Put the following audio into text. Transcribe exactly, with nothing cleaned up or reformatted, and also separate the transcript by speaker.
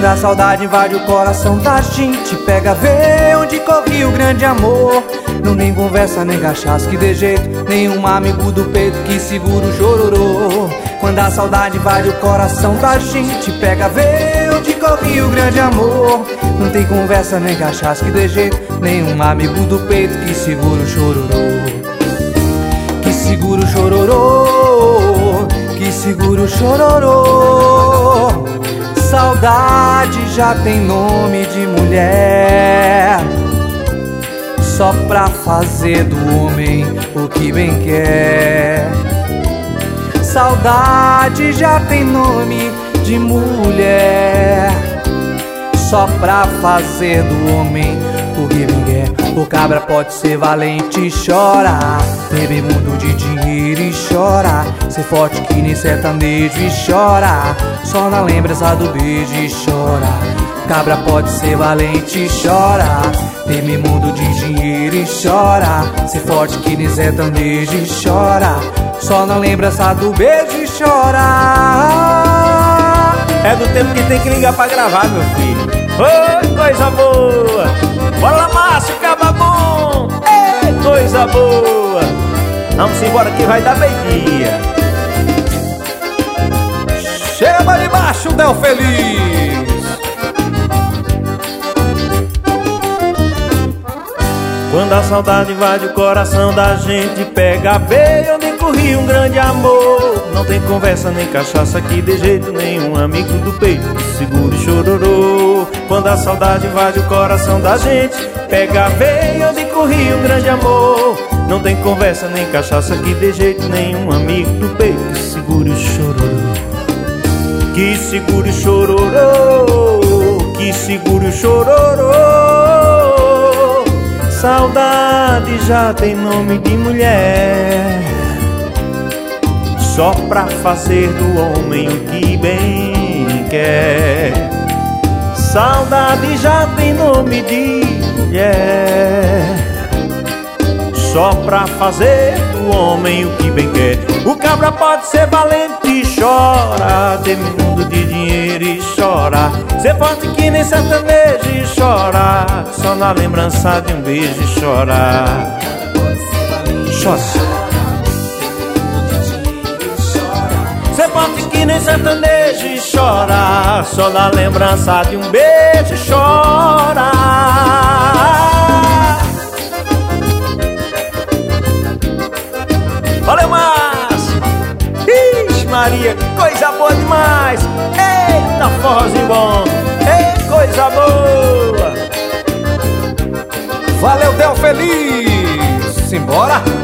Speaker 1: a saudade invade o coração da gente, pega, vê onde corre o grande amor. Não tem conversa nem cachaça que dê jeito, nenhum amigo do peito que segura o chororô. Quando a saudade invade o coração da gente, pega, vê onde corre o grande amor. Não tem conversa nem cachaça que dê jeito, nenhum amigo do peito que segura o chororô. Que segura o chororô, que segura o chororô. Saudade já tem nome de mulher, só pra fazer do homem o que bem quer. Saudade já tem nome de mulher, só pra fazer do homem o que bem quer. O cabra pode ser valente e chorar, beber mundo de dinheiro e chorar, ser forte que nem sertanejo e chorar, só na lembrança do beijo e chorar. Cabra pode ser valente e chorar, beber mundo de dinheiro e chorar, ser forte que nem sertanejo e chorar, só na lembrança do beijo e chorar.
Speaker 2: É do tempo que tem que ligar pra gravar, meu filho. Oi, coisa boa. Bora lá, Márcio, caba bom. Ei, coisa boa. Vamos embora que vai dar meio-dia.
Speaker 1: Chama de baixo, Del Feliz.
Speaker 2: Quando a saudade invade o coração da gente, pega a veia onde corria um grande amor. Não tem conversa nem cachaça que de jeito nenhum, amigo do peito que segura o chororô. Quando a saudade invade o coração da gente, pega a veia onde corria um grande amor. Não tem conversa nem cachaça que de jeito nenhum, amigo do peito que segura o chororô. Que segura o chororô, que segura o chororô. Saudade já tem nome de mulher, só pra fazer do homem o que bem quer. Saudade já tem nome de mulher, só pra fazer do homem o que bem quer. O cabra pode ser valente e chora, ter mundo de dinheiro e chora, ser forte que nem sertanejo e chorar, só na lembrança de um beijo e chorar. Chora. Ser forte que nem sertanejo e chorar, só na lembrança de um beijo e chorar. Valeu, Márcio! Ixi, Maria, coisa boa demais! Eita, forrozinho bom! Ei, coisa boa!
Speaker 1: Valeu, Del Feliz! Simbora!